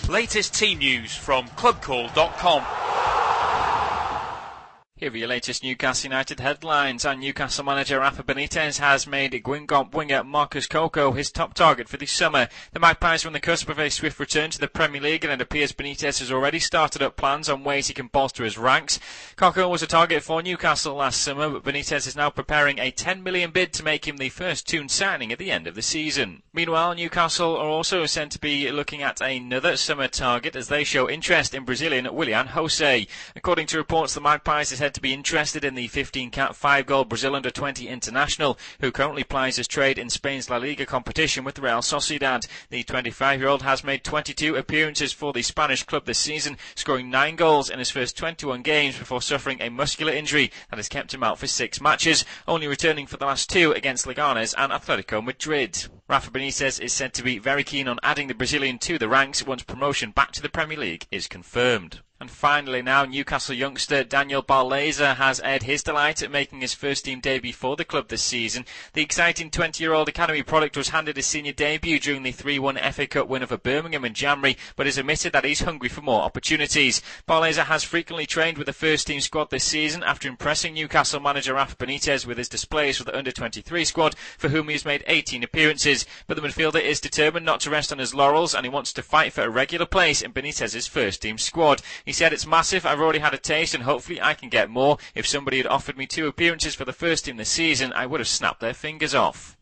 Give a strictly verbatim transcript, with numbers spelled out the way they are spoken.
Latest team news from club call dot com. Here are your latest Newcastle United headlines. And Newcastle manager Rafa Benitez has made Guingamp winger Marcus Coco his top target for this summer. The Magpies are on the cusp of a swift return to the Premier League, and it appears Benitez has already started up plans on ways he can bolster his ranks. Coco was a target for Newcastle last summer, but Benitez is now preparing a ten million bid to make him the first Toon signing at the end of the season. Meanwhile, Newcastle are also said to be looking at another summer target as they show interest in Brazilian Willian Jose. According to reports, the Magpies is to be interested in the fifteen cap, five goal Brazil under twenty international, who currently plies his trade in Spain's La Liga competition with Real Sociedad. The twenty-five-year-old has made twenty-two appearances for the Spanish club this season, scoring nine goals in his first twenty-one games before suffering a muscular injury that has kept him out for six matches, only returning for the last two against Leganes and Atletico Madrid. Rafa Benitez is said to be very keen on adding the Brazilian to the ranks once promotion back to the Premier League is confirmed. And finally now, Newcastle youngster Daniel Barlaser has aired his delight at making his first team debut for the club this season. The exciting twenty-year-old academy product was handed his senior debut during the three one F A Cup win over Birmingham in January, but has admitted that he's hungry for more opportunities. Barlaser has frequently trained with the first team squad this season after impressing Newcastle manager Rafa Benitez with his displays for the under twenty-three squad, for whom he has made eighteen appearances. But the midfielder is determined not to rest on his laurels, and he wants to fight for a regular place in Benitez's first team squad. He said, "It's massive, I've already had a taste and hopefully I can get more. If somebody had offered me two appearances for the first team this season, I would have snapped their fingers off."